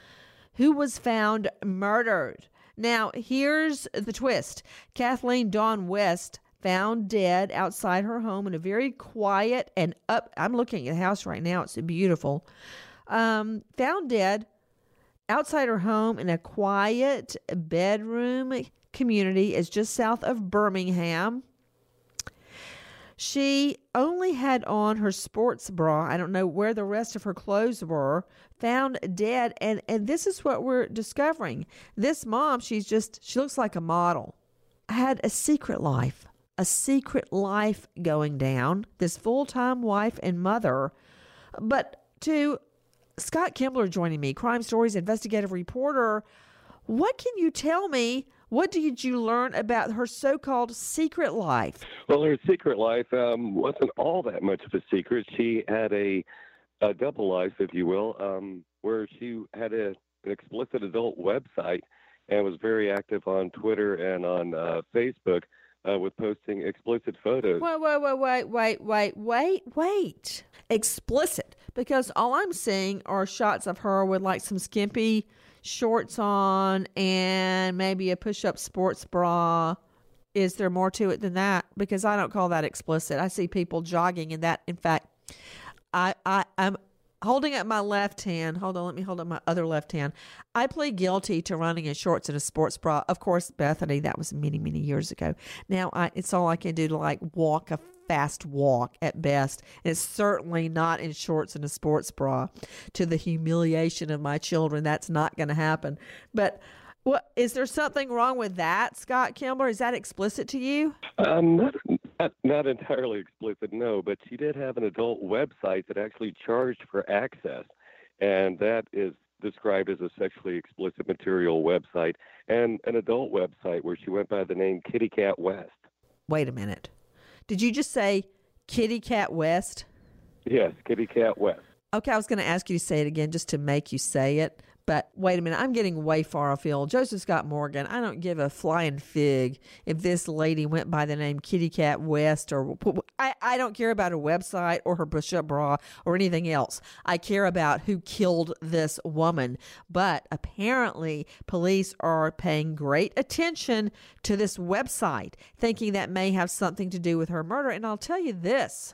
Speaker 1: who was found murdered. Now, here's the twist. Kathleen Dawn West found dead outside her home in a very quiet and up. I'm looking at the house right now. It's beautiful. Um, found dead outside her home in a quiet bedroom community. Is just south of Birmingham. She only had on her sports bra. I don't know where the rest of her clothes were. Found dead. And, and this is what we're discovering. This mom, she's just, she looks like a model. Had a secret life. A secret life going down. This full-time wife and mother. But to Scott Kimbler joining me, Crime Stories investigative reporter, what can you tell me What did you learn about her so-called secret life?
Speaker 8: Well, her secret life um, wasn't all that much of a secret. She had a, a double life, if you will, um, where she had a, an explicit adult website and was very active on Twitter and on uh, Facebook uh, with posting explicit photos.
Speaker 1: Wait, wait, wait, wait, wait, wait, wait, wait. Explicit, because all I'm seeing are shots of her with like some skimpy shorts on and maybe a push-up sports bra. Is there more to it than that? Because I don't call that explicit. I see people jogging in that. In fact, I, I, I'm holding up my left hand. Hold on, let me hold up my other left hand. I plead guilty to running in shorts and a sports bra. Of course, Bethany, that was many, many years ago. Now I, it's all I can do to like walk a fast walk at best. And it's certainly not in shorts and a sports bra. To the humiliation of my children, that's not going to happen. But what is there something wrong with that, Scott Kimbler? Is that explicit to you?
Speaker 8: Um, not, not, not entirely explicit, no, but she did have an adult website that actually charged for access, and that is described as a sexually explicit material website, and an adult website where she went by the name Kitty Cat West.
Speaker 1: Wait a minute. Did you just say Kitty Cat West?
Speaker 8: Yes, Kitty Cat West.
Speaker 1: Okay, I was going to ask you to say it again just to make you say it. But wait a minute, I'm getting way far afield. Joseph Scott Morgan, I don't give a flying fig if this lady went by the name Kitty Cat West, or I, I don't care about her website or her push-up bra or anything else. I care about who killed this woman. But apparently police are paying great attention to this website, thinking that may have something to do with her murder. And I'll tell you this.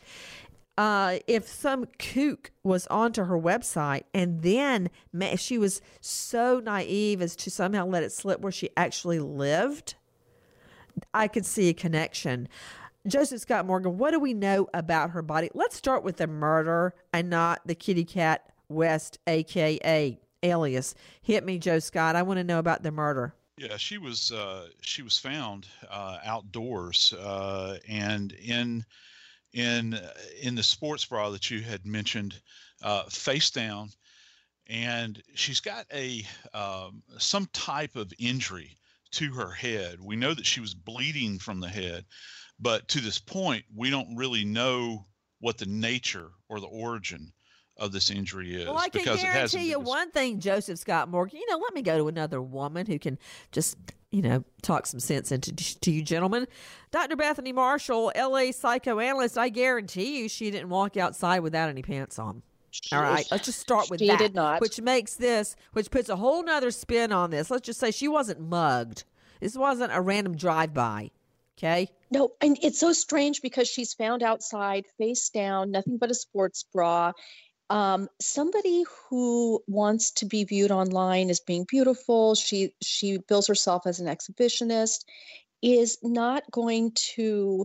Speaker 1: Uh, if some kook was onto her website and then ma- she was so naive as to somehow let it slip where she actually lived, I could see a connection. Joseph Scott Morgan, what do we know about her body? Let's start with the murder and not the Kitty Cat West, a k a alias. Hit me, Joe Scott. I want to know about the murder.
Speaker 3: Yeah, she was uh, she was found uh, outdoors uh, and in in in the sports bra that you had mentioned, uh, face down, and she's got a um, some type of injury to her head. We know that she was bleeding from the head, but to this point, we don't really know what the nature or the origin of this injury is.
Speaker 1: Well, I can
Speaker 3: because
Speaker 1: guarantee
Speaker 3: it
Speaker 1: you one thing, Joseph Scott Morgan. You know, let me go to another woman who can just, you know, talk some sense into to you gentlemen. Doctor Bethany Marshall, L A psychoanalyst. I guarantee you she didn't walk outside without any pants on. All right, let's just start with
Speaker 4: she
Speaker 1: that.
Speaker 4: Did not.
Speaker 1: Which makes this, which puts a whole nother spin on this. Let's just say she wasn't mugged. This wasn't a random drive-by. Okay.
Speaker 4: No, and it's so strange because she's found outside, face down, nothing but a sports bra. Um, somebody who wants to be viewed online as being beautiful, she she bills herself as an exhibitionist, is not going to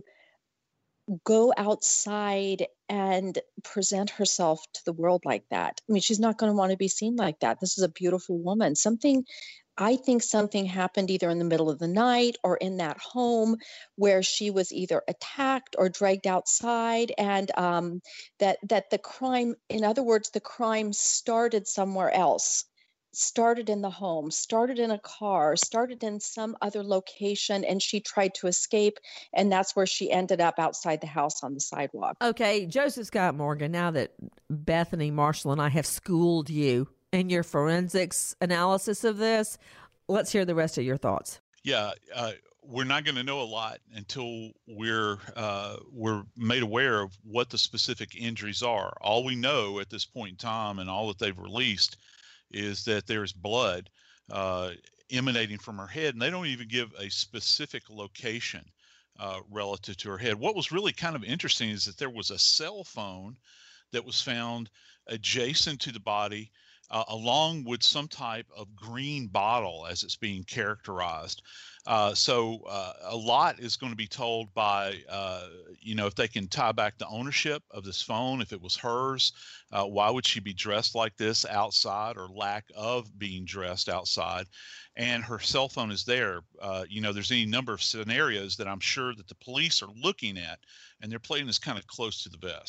Speaker 4: go outside and present herself to the world like that. I mean, she's not going to want to be seen like that. This is a beautiful woman. Something, I think something happened either in the middle of the night or in that home where she was either attacked or dragged outside, and um, that that the crime, in other words, the crime started somewhere else, started in the home, started in a car, started in some other location, and she tried to escape, and that's where she ended up outside the house on the sidewalk.
Speaker 1: Okay, Joseph Scott Morgan, now that Bethany Marshall and I have schooled you in your forensics analysis of this, let's hear the rest of your thoughts.
Speaker 3: Yeah, uh, we're not going to know a lot until we're uh, we're made aware of what the specific injuries are. All we know at this point in time, and all that they've released, is that there's blood uh, emanating from her head, and they don't even give a specific location uh, relative to her head. What was really kind of interesting is that there was a cell phone that was found adjacent to the body, Uh, along with some type of green bottle as it's being characterized. Uh, so uh, a lot is going to be told by, uh, you know, if they can tie back the ownership of this phone, if it was hers, uh, why would she be dressed like this outside, or lack of being dressed outside? And her cell phone is there. Uh, you know, there's any number of scenarios that I'm sure that the police are looking at, and they're playing this kind of close to the vest.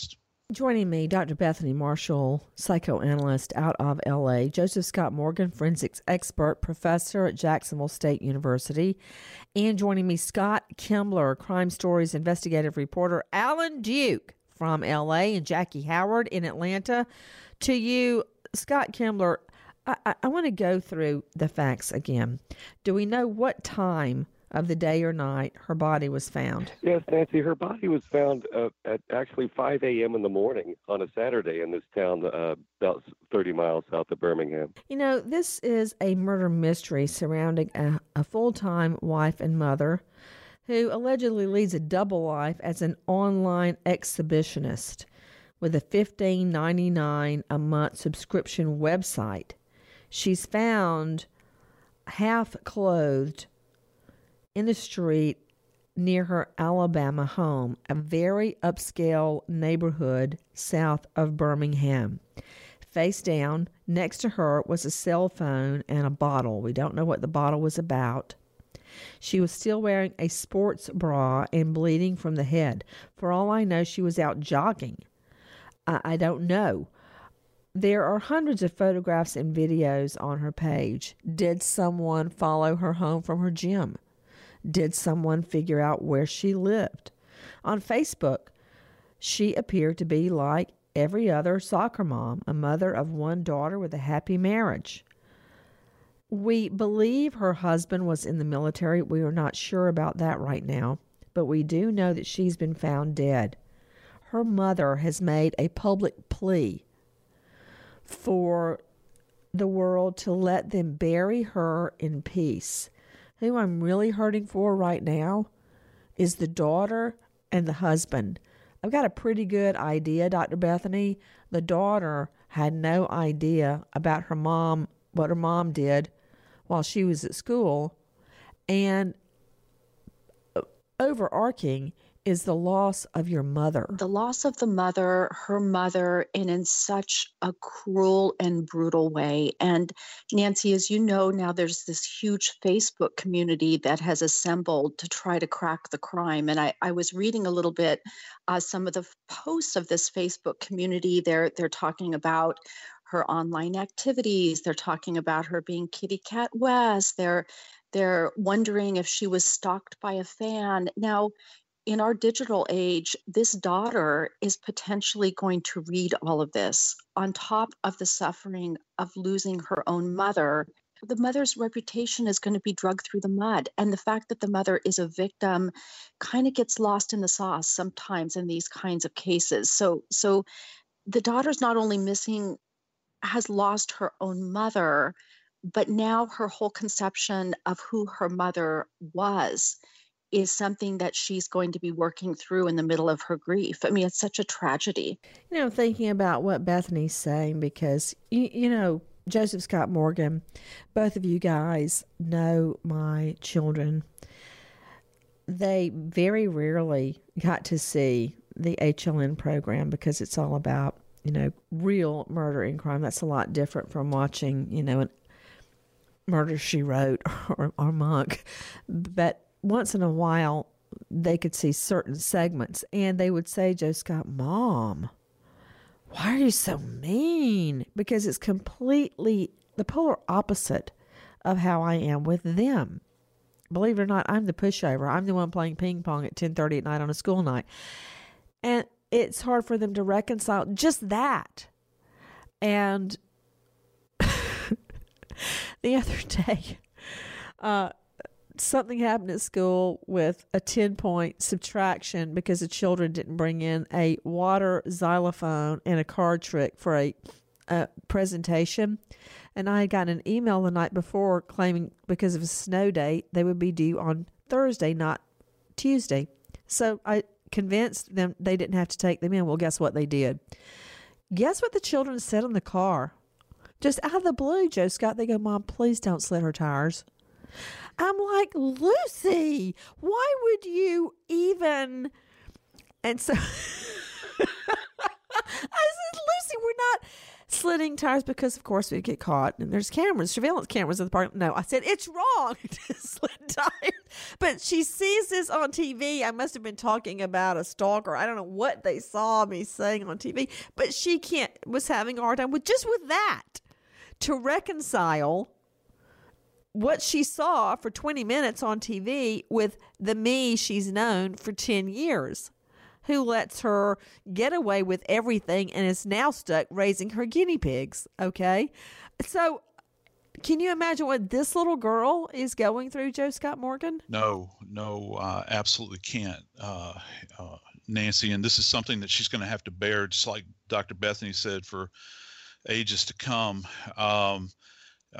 Speaker 1: Joining me, Doctor Bethany Marshall, psychoanalyst out of L A, Joseph Scott Morgan, forensics expert, professor at Jacksonville State University, and joining me, Scott Kimbler, crime stories investigative reporter, Alan Duke from L A, and Jackie Howard in Atlanta. To you, Scott Kimbler, I, I, I want to go through the facts again. Do we know what time of the day or night her body was found?
Speaker 8: Yes, Nancy, her body was found uh, at actually five a.m. in the morning on a Saturday in this town uh, about thirty miles south of Birmingham.
Speaker 1: You know, this is a murder mystery surrounding a, a full-time wife and mother who allegedly leads a double life as an online exhibitionist with a fifteen ninety-nine a month subscription website. She's found half clothed in the street near her Alabama home, a very upscale neighborhood south of Birmingham. Face down, next to her was a cell phone and a bottle. We don't know what the bottle was about. She was still wearing a sports bra and bleeding from the head. For all I know, she was out jogging. I, I don't know. There are hundreds of photographs and videos on her page. Did someone follow her home from her gym? Did someone figure out where she lived? On Facebook, she appeared to be like every other soccer mom, a mother of one daughter with a happy marriage. We believe her husband was in the military. We are not sure about that right now, but we do know that she's been found dead. Her mother has made a public plea for the world to let them bury her in peace. Who I'm really hurting for right now is the daughter and the husband. I've got a pretty good idea, Doctor Bethany. The daughter had no idea about her mom, what her mom did while she was at school. And overarching is the loss of your mother.
Speaker 4: The loss of the mother, her mother, and in such a cruel and brutal way. And Nancy, as you know, now there's this huge Facebook community that has assembled to try to crack the crime. And I, I was reading a little bit uh, some of the posts of this Facebook community. They're they're talking about her online activities. They're talking about her being Kitty Cat West. They're they're wondering if she was stalked by a fan. Now, in our digital age, this daughter is potentially going to read all of this on top of the suffering of losing her own mother. The mother's reputation is going to be dragged through the mud. And the fact that the mother is a victim kind of gets lost in the sauce sometimes in these kinds of cases. So, so the daughter's not only missing, has lost her own mother, but now her whole conception of who her mother was is something that she's going to be working through in the middle of her grief. I mean, it's such a tragedy.
Speaker 1: You know, I'm thinking about what Bethany's saying because, you, you know, Joseph Scott Morgan, both of you guys know my children. They very rarely got to see the H L N program because it's all about, you know, real murder and crime. That's a lot different from watching, you know, an Murder, She Wrote or, or Monk. But once in a while, they could see certain segments, and they would say, Joe Scott, Mom, why are you so mean? Because it's completely the polar opposite of how I am with them. Believe it or not, I'm the pushover. I'm the one playing ping pong at ten thirty at night on a school night. And it's hard for them to reconcile just that. And the other day, uh, something happened at school with a ten-point subtraction because the children didn't bring in a water xylophone and a card trick for a, a presentation. And I had gotten an email the night before claiming because of a snow date, they would be due on Thursday, not Tuesday. So I convinced them they didn't have to take them in. Well, guess what they did? Guess what the children said in the car? Just out of the blue, Joe Scott, they go, Mom, please don't slit her tires. I'm like, Lucy, why would you even? And so I said, Lucy, we're not slitting tires because, of course, we'd get caught. And there's cameras, surveillance cameras in the park. No, I said, it's wrong to slit tires. But she sees this on T V. I must have been talking about a stalker. I don't know what they saw me saying on T V. But she can't was having a hard time with just with that to reconcile what she saw for twenty minutes on T V with the me she's known for ten years. Who lets her get away with everything and is now stuck raising her guinea pigs, okay? So can you imagine what this little girl is going through, Joe Scott Morgan?
Speaker 3: No, no, uh, absolutely can't, uh, uh, Nancy. And this is something that she's going to have to bear, just like Doctor Bethany said, for ages to come. Um, uh,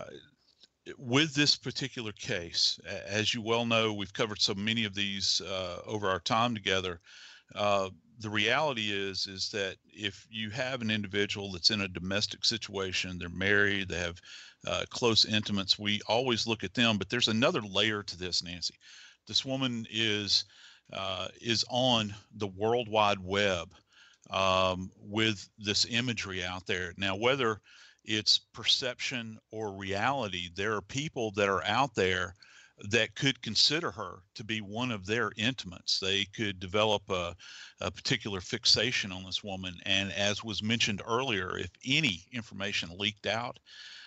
Speaker 3: with this particular case, as you well know, we've covered so many of these uh, over our time together. Uh, the reality is, is that if you have an individual that's in a domestic situation, they're married, they have uh, close intimates, we always look at them. But there's another layer to this, Nancy. This woman is uh, is on the World Wide Web um, with this imagery out there. Now, whether it's perception or reality, there are people that are out there that could consider her to be one of their intimates. They could develop a, a particular fixation on this woman. And as was mentioned earlier, if any information leaked out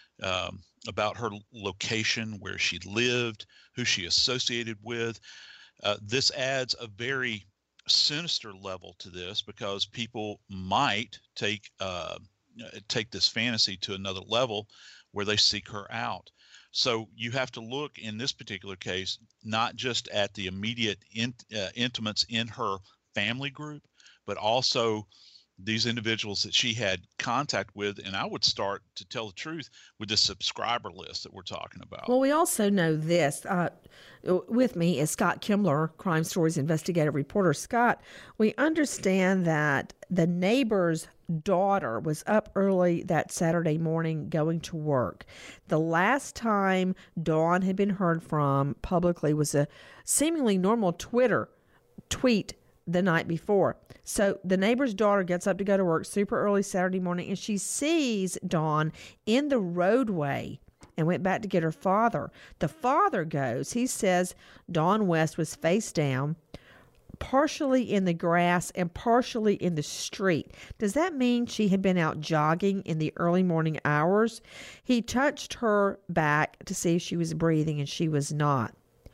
Speaker 3: um, about her location, where she lived, who she associated with, uh, this adds a very sinister level to this, because people might take uh, take this fantasy to another level where they seek her out. So you have to look in this particular case, not just at the immediate in, uh, intimates in her family group, but also these individuals that she had contact with. And I would start, to tell the truth, with the subscriber list that we're talking about.
Speaker 1: Well, we also know this. Uh, with me is Scott Kimbler, Crime Stories investigative reporter. Scott, we understand that the neighbor's daughter was up early that Saturday morning going to work. The last time Dawn had been heard from publicly was a seemingly normal Twitter tweet the night before. So the neighbor's daughter gets up to go to work super early Saturday morning, and she sees Dawn in the roadway and went back to get her father. The father goes, he says Dawn West was face down, partially in the grass and partially in the street. Does that mean she had been out jogging in the early morning hours? He touched her back to see if she was breathing, and she was not.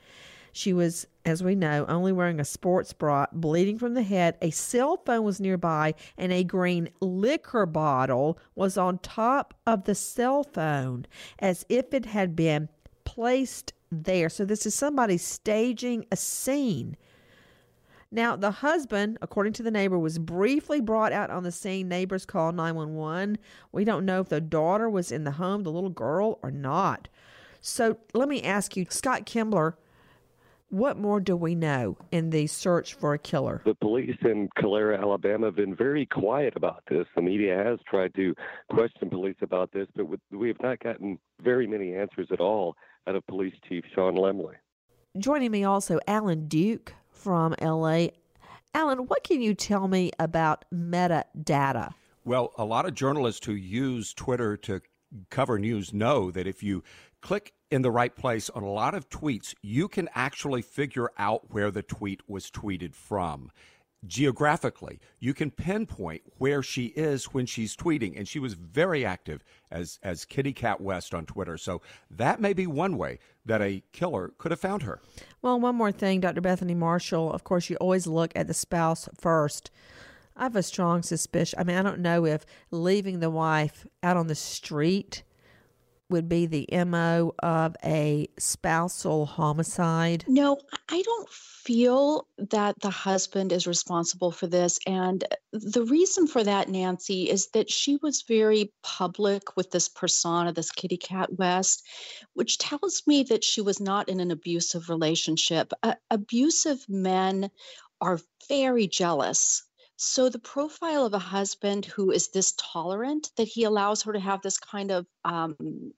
Speaker 1: She was, as we know, only wearing a sports bra, bleeding from the head. A cell phone was nearby, and a green liquor bottle was on top of the cell phone, as if it had been placed there. So this is somebody staging a scene. Now, the husband, according to the neighbor, was briefly brought out on the scene. Neighbors called nine one one. We don't know if the daughter was in the home, the little girl, or not. So let me ask you, Scott Kimbler, what more do we know in the search for a killer?
Speaker 8: The police in Calera, Alabama, have been very quiet about this. The media has tried to question police about this, but we have not gotten very many answers at all out of Police Chief Sean Lemley.
Speaker 1: Joining me also, Alan Duke from L A. Alan, what can you tell me about metadata?
Speaker 9: Well, a lot of journalists who use Twitter to cover news know that if you click in the right place on a lot of tweets, you can actually figure out where the tweet was tweeted from. Geographically, you can pinpoint where she is when she's tweeting, and she was very active as as Kitty Cat West on Twitter. So that may be one way that a killer could have found her.
Speaker 1: Well, one more thing, Doctor Bethany Marshall, of course, you always look at the spouse first. I have a strong suspicion. I mean, I don't know if leaving the wife out on the street would be the M O of a spousal homicide.
Speaker 4: No, I don't feel that the husband is responsible for this. And the reason for that, Nancy, is that she was very public with this persona, this Kitty Cat West, which tells me that she was not in an abusive relationship. Uh, abusive men are very jealous. So the profile of a husband who is this tolerant, that he allows her to have this kind of um,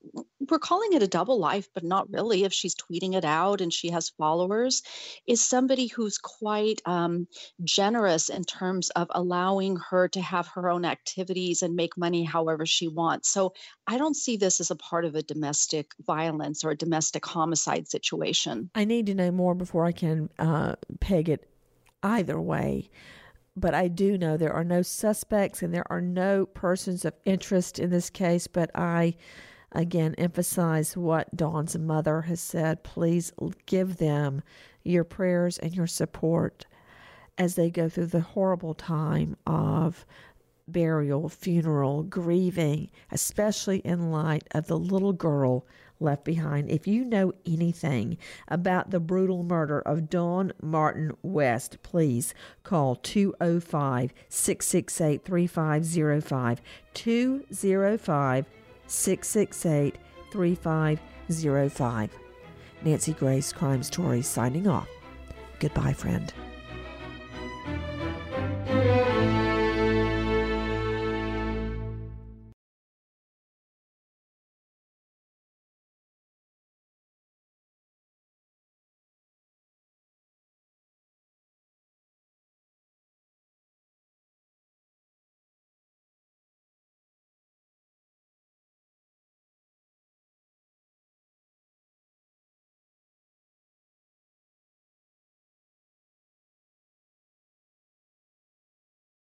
Speaker 4: we're calling it a double life, but not really if she's tweeting it out and she has followers, is somebody who's quite um, generous in terms of allowing her to have her own activities and make money however she wants. So I don't see this as a part of a domestic violence or a domestic homicide situation.
Speaker 1: I need to know more before I can uh, peg it either way. But I do know there are no suspects and there are no persons of interest in this case. But I, again, emphasize what Dawn's mother has said. Please give them your prayers and your support as they go through the horrible time of burial, funeral, grieving, especially in light of the little girl left behind. If you know anything about the brutal murder of Dawn Martin West, please call two oh five, six six eight, three five oh five, two oh five, six six eight, three five oh five. Nancy Grace, Crime Stories, signing off. Goodbye, friend.